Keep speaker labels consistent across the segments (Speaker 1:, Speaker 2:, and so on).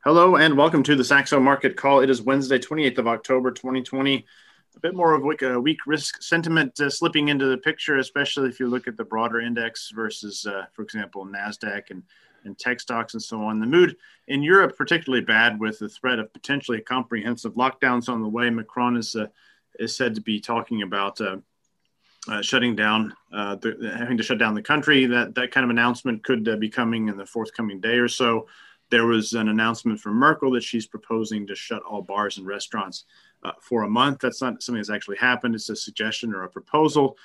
Speaker 1: Hello and welcome to the Saxo Market Call. It is Wednesday, 28th of October, 2020. A bit more of a weak risk sentiment slipping into the picture, especially if you look at the broader index versus, for example, NASDAQ and tech stocks and so on. The mood in Europe particularly bad with the threat of potentially comprehensive lockdowns on the way. Macron is said to be talking about shutting down, having to shut down the country. That kind of announcement could be coming in the forthcoming day or so. There was an announcement from Merkel that she's proposing to shut all bars and restaurants for a month. That's not something that's actually happened. It's a suggestion or a proposal.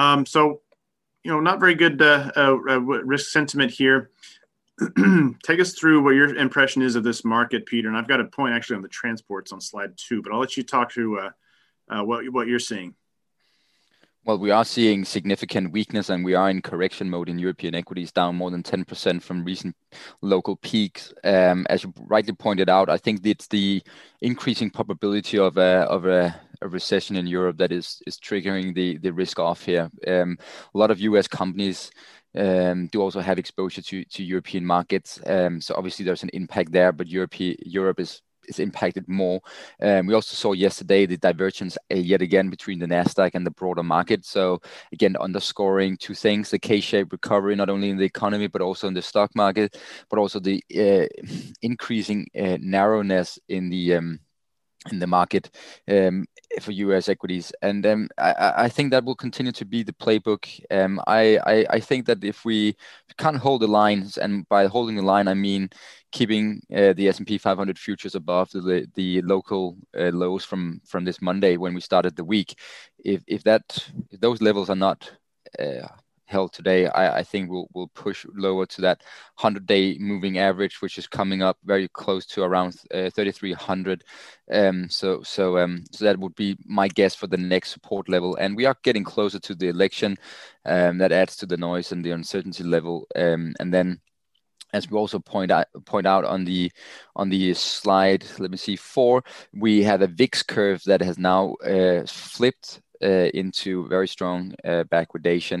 Speaker 1: Not very good risk sentiment here. Take us through what your impression is of this market, Peter. And I've got a point actually on the transports on slide 2, but I'll let you talk through what you're seeing.
Speaker 2: Well, we are seeing significant weakness and we are in correction mode in European equities, down more than 10% from recent local peaks. As you rightly pointed out, I think it's the increasing probability of a recession in Europe that is triggering the risk off here. A lot of US companies do also have exposure to European markets. So obviously there's an impact there, but Europe is impacted more. We also saw yesterday the divergence yet again between the NASDAQ and the broader market. So again, underscoring two things: the K-shaped recovery, not only in the economy, but also in the stock market, but also the increasing narrowness in the market for US equities. And I think that will continue to be the playbook. I think that if we can't hold the lines, and by holding the line, I mean keeping the S&P 500 futures above the local lows from this Monday when we started the week. If those levels are not held today, I think we'll push lower to that 100-day moving average, which is coming up very close to around 3,300. So that would be my guess for the next support level. And we are getting closer to the election. That adds to the noise and the uncertainty level. And then, as we also point out on the slide, let me see, 4, we have a VIX curve that has now flipped into very strong backwardation.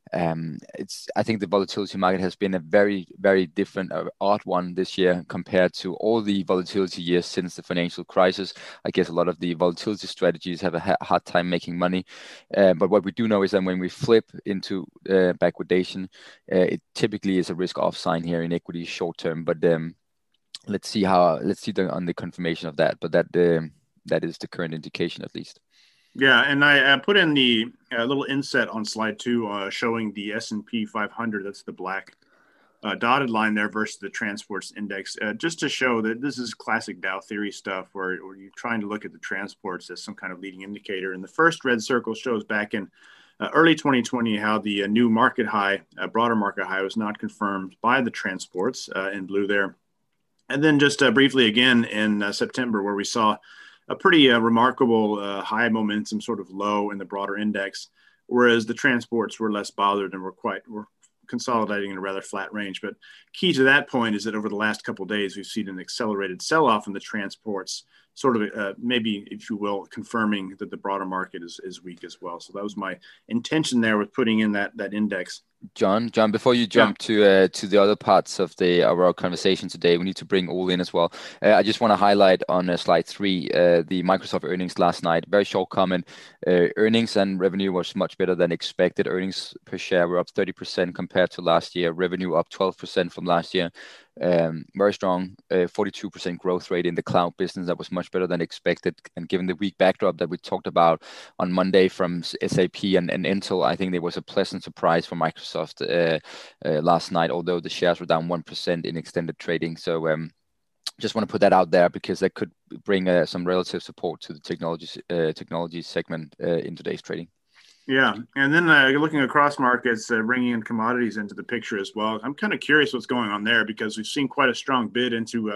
Speaker 2: I think the volatility market has been a very, very different, odd one this year compared to all the volatility years since the financial crisis. I guess a lot of the volatility strategies have a hard time making money. But what we do know is that when we flip into backwardation, it typically is a risk-off sign here in equity short term. But let's see on the confirmation of that. But that is the current indication, at least.
Speaker 1: Yeah, and I put in the little inset on slide 2 showing the S&P 500. That's the black dotted line there versus the transports index, just to show that this is classic Dow theory stuff where you're trying to look at the transports as some kind of leading indicator. And the first red circle shows back in early 2020 how the new market high, broader market high, was not confirmed by the transports in blue there. And then just briefly again in September, where we saw a pretty remarkable high momentum sort of low in the broader index, whereas the transports were less bothered and were consolidating in a rather flat range. But key to that point is that over the last couple of days, we've seen an accelerated sell-off in the transports, sort of maybe, if you will, confirming that the broader market is weak as well. So that was my intention there with putting in that index.
Speaker 2: John, before you jump to the other parts of our conversation today, we need to bring all in as well. I just want to highlight on slide 3 the Microsoft earnings last night. Very short comment. Earnings and revenue was much better than expected. Earnings per share were up 30% compared to last year. Revenue up 12% from last year. Very strong 42% growth rate in the cloud business. That was much better than expected. And given the weak backdrop that we talked about on Monday from SAP and Intel, I think there was a pleasant surprise for Microsoft last night, although the shares were down 1% in extended trading. So just want to put that out there because that could bring some relative support to the technology segment in today's trading.
Speaker 1: Yeah, and then looking across markets, bringing in commodities into the picture as well. I'm kind of curious what's going on there because we've seen quite a strong bid into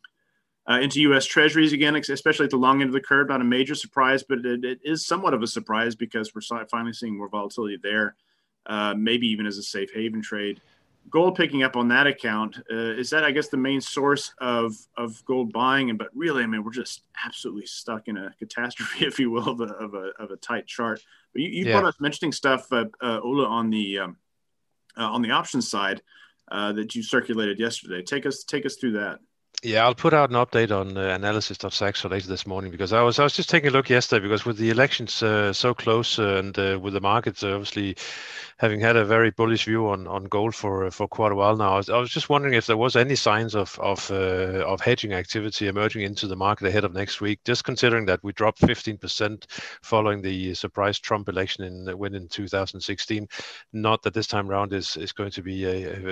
Speaker 1: U.S. Treasuries again, especially at the long end of the curve. Not a major surprise, but it is somewhat of a surprise because we're finally seeing more volatility there, maybe even as a safe haven trade. Gold picking up on that account. Is that, I guess, the main source of gold buying? But really, I mean, we're just absolutely stuck in a catastrophe, if you will, of a tight chart. But you brought up some interesting stuff, Ola, on the options side that you circulated yesterday. Take us through that.
Speaker 3: Yeah, I'll put out an update on analysis of Saxo later this morning, because I was just taking a look yesterday, because with the elections so close, and with the markets obviously having had a very bullish view on gold for quite a while now, I was just wondering if there was any signs of hedging activity emerging into the market ahead of next week. Just considering that we dropped 15% following the surprise Trump election in 2016. Not that this time around is going to be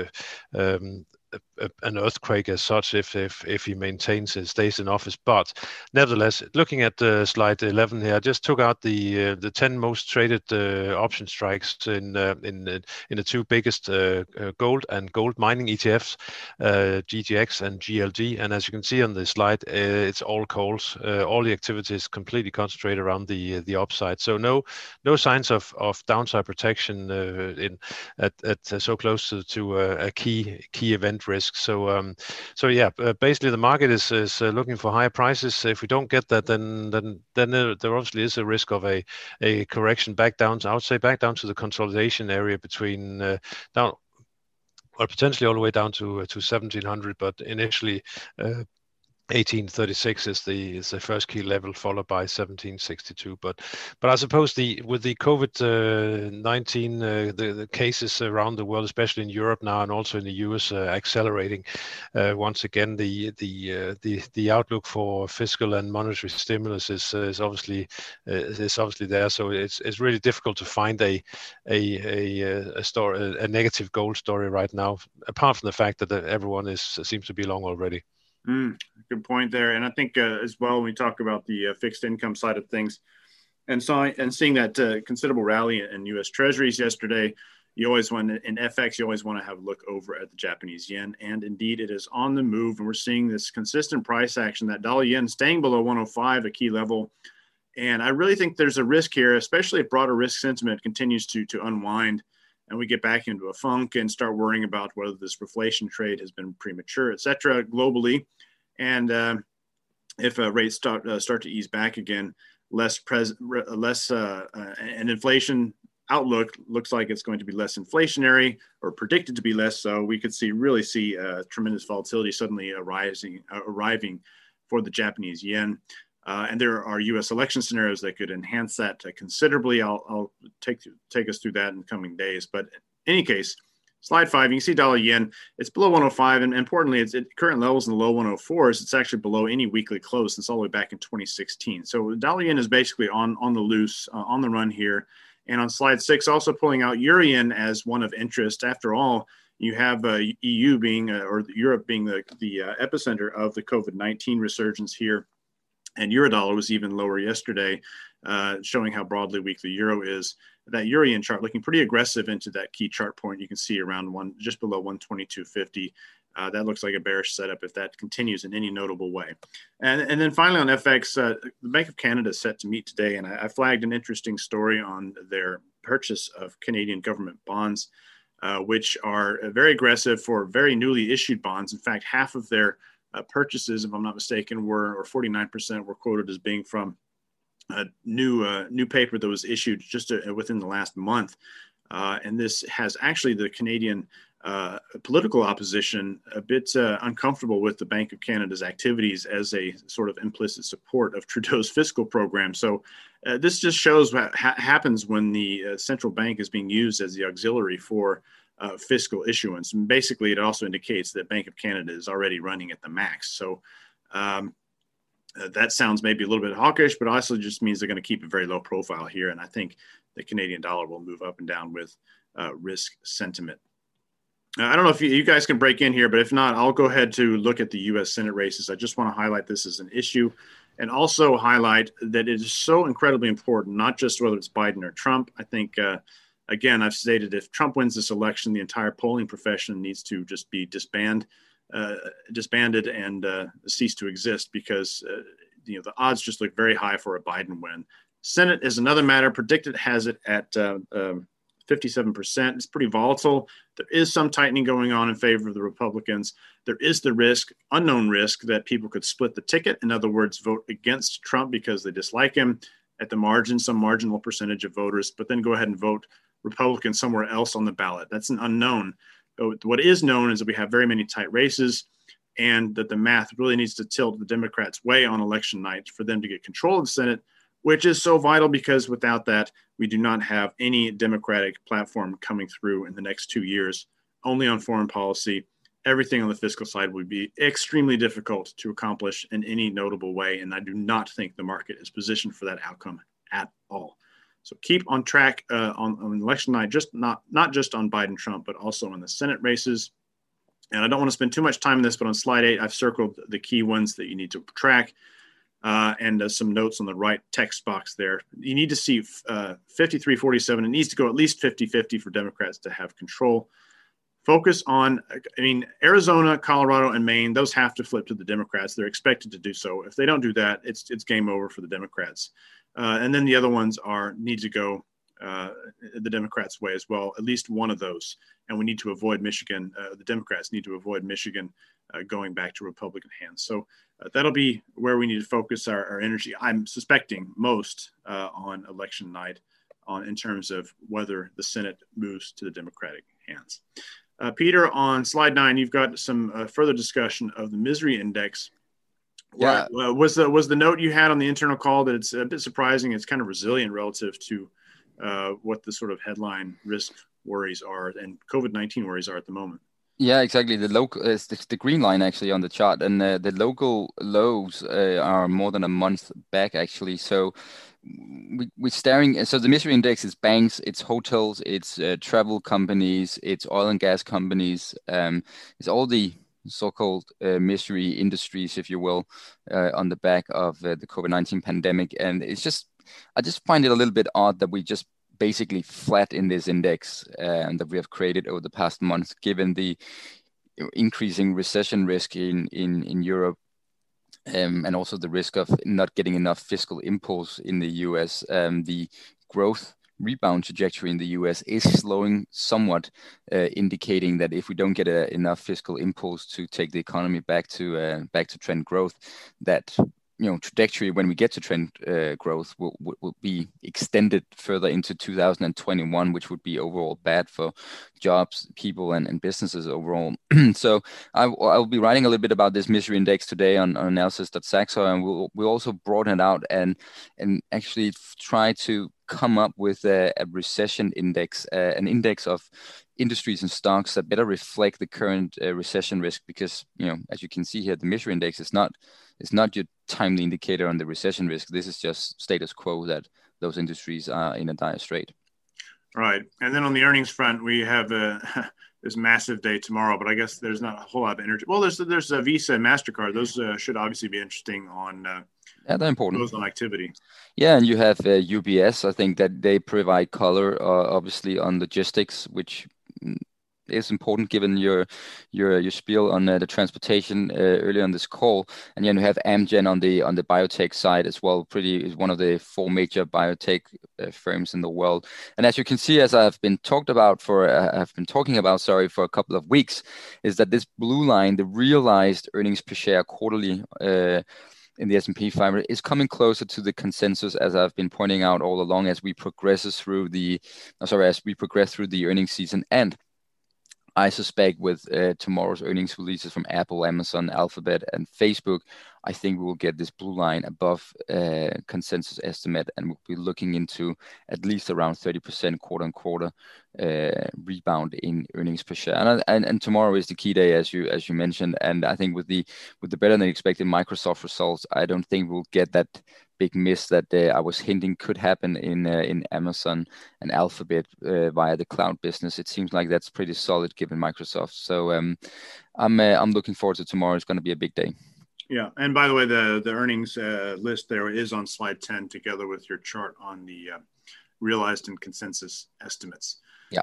Speaker 3: an earthquake as such if he stays in office. But nevertheless, looking at slide 11 here, I just took out the 10 most traded option strikes in the two biggest gold and gold mining ETFs, GGX and GLD. And as you can see on the slide, it's all calls. All the activity is completely concentrated around the upside. So no signs of downside protection at so close to a key event risk. So yeah, basically the market is looking for higher prices. If we don't get that, then there obviously is a risk of a correction back down. I would say back down to the consolidation area between down, or potentially all the way down to 1700, but initially 1836 is the first key level, followed by 1762. But I suppose with the COVID-19 the cases around the world, especially in Europe now and also in the US, accelerating once again, the outlook for fiscal and monetary stimulus is obviously there. So it's really difficult to find a story, a negative gold story right now, apart from the fact that everyone seems to be long already.
Speaker 1: Good point there. And I think as well, when we talk about the fixed income side of things, and seeing that considerable rally in U.S. Treasuries yesterday, you always want in FX, you always want to have a look over at the Japanese yen. And indeed, it is on the move. And we're seeing this consistent price action, that dollar yen staying below 105, a key level. And I really think there's a risk here, especially if broader risk sentiment continues to unwind and we get back into a funk and start worrying about whether this reflation trade has been premature, et cetera, globally. And if rates start to ease back again, an inflation outlook looks like it's going to be less inflationary, or predicted to be less so, we could really see tremendous volatility suddenly arriving for the Japanese yen. And there are U.S. election scenarios that could enhance that considerably. I'll take us through that in coming days. But in any case, slide 5, you can see dollar yen. It's below 105, and importantly, it's at current levels in the low 104s. It's actually below any weekly close since all the way back in 2016. So dollar yen is basically on the loose, on the run here. And on slide 6, also pulling out euro yen as one of interest. After all, you have EU being, or Europe being the epicenter of the COVID-19 resurgence here. And Eurodollar was even lower yesterday, showing how broadly weak the euro is. That euro yen chart looking pretty aggressive into that key chart point. You can see around just below 122.50. That looks like a bearish setup if that continues in any notable way. And then finally on FX, the Bank of Canada is set to meet today, and I flagged an interesting story on their purchase of Canadian government bonds, which are very aggressive for very newly issued bonds. In fact, half of their purchases, if I'm not mistaken, or 49% were quoted as being from new paper that was issued just within the last month. And this has actually the Canadian political opposition a bit uncomfortable with the Bank of Canada's activities as a sort of implicit support of Trudeau's fiscal program. So this just shows what happens when the central bank is being used as the auxiliary for fiscal issuance. And basically, it also indicates that Bank of Canada is already running at the max. So that sounds maybe a little bit hawkish, but also just means they're going to keep a very low profile here. And I think the Canadian dollar will move up and down with risk sentiment. I don't know if you guys can break in here, but if not, I'll go ahead to look at the U.S. Senate races. I just want to highlight this as an issue and also highlight that it is so incredibly important, not just whether it's Biden or Trump. I think, again, I've stated if Trump wins this election, the entire polling profession needs to just be disbanded and cease to exist, because the odds just look very high for a Biden win. Senate is another matter. Predicted has it at 57%. It's pretty volatile. There is some tightening going on in favor of the Republicans. There is the unknown risk that people could split the ticket. In other words, vote against Trump because they dislike him at the margin, some marginal percentage of voters, but then go ahead and vote Republican somewhere else on the ballot. That's an unknown. But what is known is that we have very many tight races. and that the math really needs to tilt the Democrats' way on election night for them to get control of the Senate, which is so vital because without that, we do not have any Democratic platform coming through in the next 2 years, only on foreign policy. Everything on the fiscal side would be extremely difficult to accomplish in any notable way, and I do not think the market is positioned for that outcome at all. So keep on track on election night, not just on Biden-Trump, but also on the Senate races. And I don't want to spend too much time on this, but on slide 8, I've circled the key ones that you need to track and some notes on the right text box there. You need to see 53-47. It needs to go at least 50-50 for Democrats to have control. Focus on, Arizona, Colorado, and Maine, those have to flip to the Democrats. They're expected to do so. If they don't do that, it's game over for the Democrats. And then the other ones need to go the Democrats' way as well, at least one of those. And we need to avoid Michigan. The Democrats need to avoid Michigan going back to Republican hands. So that'll be where we need to focus our energy. I'm suspecting most on election night in terms of whether the Senate moves to the Democratic hands. Peter, on slide 9, you've got some further discussion of the misery index.
Speaker 2: Yeah.
Speaker 1: Was the note you had on the internal call that it's a bit surprising? It's kind of resilient relative to what the sort of headline risk worries are and COVID-19 worries are at the moment.
Speaker 2: Yeah, exactly. The local, it's the green line actually on the chart, and the local lows are more than a month back actually. So we're staring. So the misery index is banks, it's hotels, it's travel companies, it's oil and gas companies. It's all the so-called misery industries, if you will, on the back of the COVID-19 pandemic. And I just find it a little bit odd that we just basically flat in this index that we have created over the past month, given the increasing recession risk in Europe, and also the risk of not getting enough fiscal impulse in the US. The growth rebound trajectory in the US is slowing somewhat, indicating that if we don't get enough fiscal impulse to take the economy back to trend growth, that trajectory when we get to trend growth will be extended further into 2021, which would be overall bad for jobs, people, and businesses overall. So I'll be writing a little bit about this misery index today on analysis.saxo, and we'll also broaden it out and actually try to come up with a recession index, an index of industries and stocks that better reflect the current recession risk, because as you can see here, the misery index is not your timely indicator on the recession risk. This is just status quo that those industries are in a dire strait. Right.
Speaker 1: And then on the earnings front, we have this massive day tomorrow, but I guess there's not a whole lot of energy. Well, there's a Visa and MasterCard. Those should obviously be interesting on
Speaker 2: they're important.
Speaker 1: Those on activity.
Speaker 2: Yeah, and you have UBS. I think that they provide color, obviously, on logistics, which is important given your spiel on the transportation earlier on this call. And then you have Amgen on the biotech side as well. Is one of the 4 major biotech firms in the world. And as you can see, as I've been talking about for a couple of weeks, is that this blue line, the realized earnings per share quarterly in the S&P 500 is coming closer to the consensus, as I've been pointing out all along, as we progress through the earnings season. And I suspect with tomorrow's earnings releases from Apple, Amazon, Alphabet, and Facebook, I think we will get this blue line above consensus estimate, and we'll be looking into at least around 30% quarter-on-quarter rebound in earnings per share. And tomorrow is the key day, as you mentioned. And I think with the better than expected Microsoft results, I don't think we'll get that big miss that I was hinting could happen in Amazon and Alphabet via the cloud business. It seems like that's pretty solid given Microsoft. So I'm looking forward to tomorrow. It's going to be a big day.
Speaker 1: Yeah, and by the way, the earnings list there is on slide 10, together with your chart on the realized and consensus estimates.
Speaker 2: Yeah.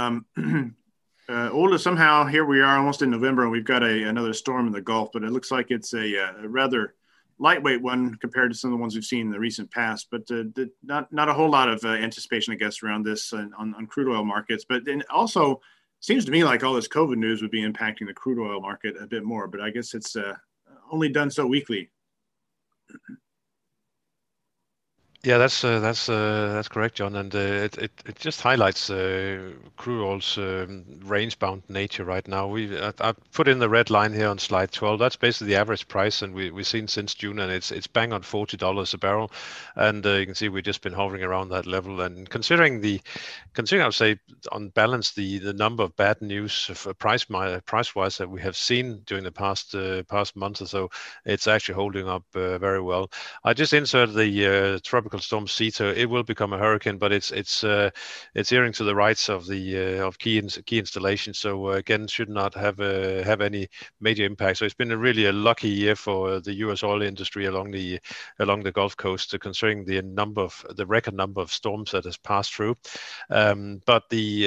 Speaker 1: Ole, somehow here we are almost in November, and we've got another storm in the Gulf, but it looks like it's a rather lightweight one compared to some of the ones we've seen in the recent past. But not a whole lot of anticipation, I guess, around this on crude oil markets. But then also seems to me like all this COVID news would be impacting the crude oil market a bit more. But I guess it's only done so weakly.
Speaker 3: Yeah, that's correct, John, and it just highlights crude oil's range-bound nature right now. I put in the red line here on slide 12. That's basically the average price, and we've seen since June, and it's bang on $40 a barrel, and you can see we've just been hovering around that level. And considering I would say on balance the number of bad news for price-wise that we have seen during the past month or so, it's actually holding up very well. I just inserted the tropical storm Zeta. It will become a hurricane, but it's earing to the rights of the of key installations. So again, should not have any major impact. So it's been really a lucky year for the U.S. oil industry along the Gulf Coast, considering the record number of storms that has passed through. But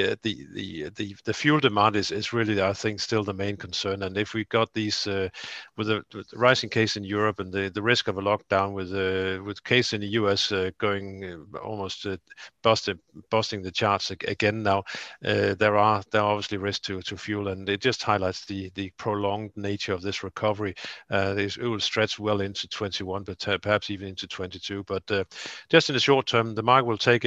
Speaker 3: the fuel demand is really, I think, still the main concern. And if we got these with the rising case in Europe and the risk of a lockdown with case in the US going almost busting the charts again now, there are obviously risks to fuel, and it just highlights the prolonged nature of this recovery. It will stretch well into 21, but perhaps even into 22. But just in the short term, the market will take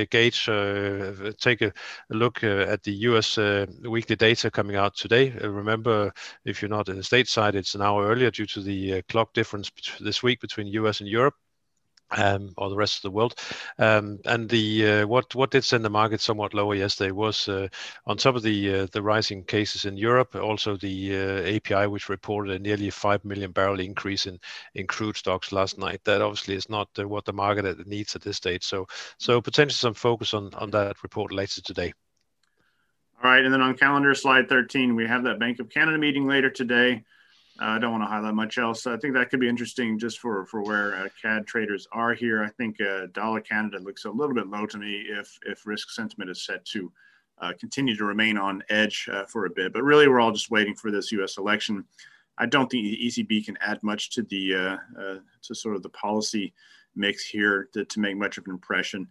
Speaker 3: a look at the US weekly data coming out today. Remember, if you're not in the stateside, it's an hour earlier due to the clock difference this week between US and Europe. Or the rest of the world, and what did send the market somewhat lower yesterday was on top of the rising cases in Europe, also the API, which reported a nearly 5 million barrel increase in crude stocks last night. That obviously is not what the market needs at this stage. So potentially some focus on that report later today.
Speaker 1: All right, and then on calendar slide 13, we have that Bank of Canada meeting later today. I don't want to highlight much else. I think that could be interesting just for where CAD traders are here. I think dollar Canada looks a little bit low to me if risk sentiment is set to continue to remain on edge for a bit. But really, we're all just waiting for this U.S. election. I don't think the ECB can add much to the to sort of the policy mix here to make much of an impression.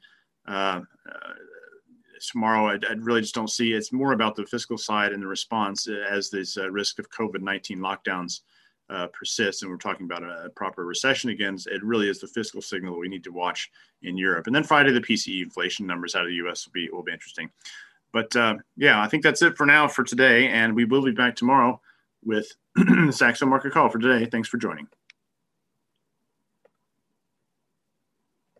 Speaker 1: Tomorrow, I really just don't see. It's more about the fiscal side and the response as this risk of COVID-19 lockdowns persists, and we're talking about a proper recession again. It really is the fiscal signal that we need to watch in Europe. And then Friday, the PCE inflation numbers out of the U.S. will be interesting. But yeah, I think that's it for now for today, and we will be back tomorrow with the Saxo Market Call for today. Thanks for joining.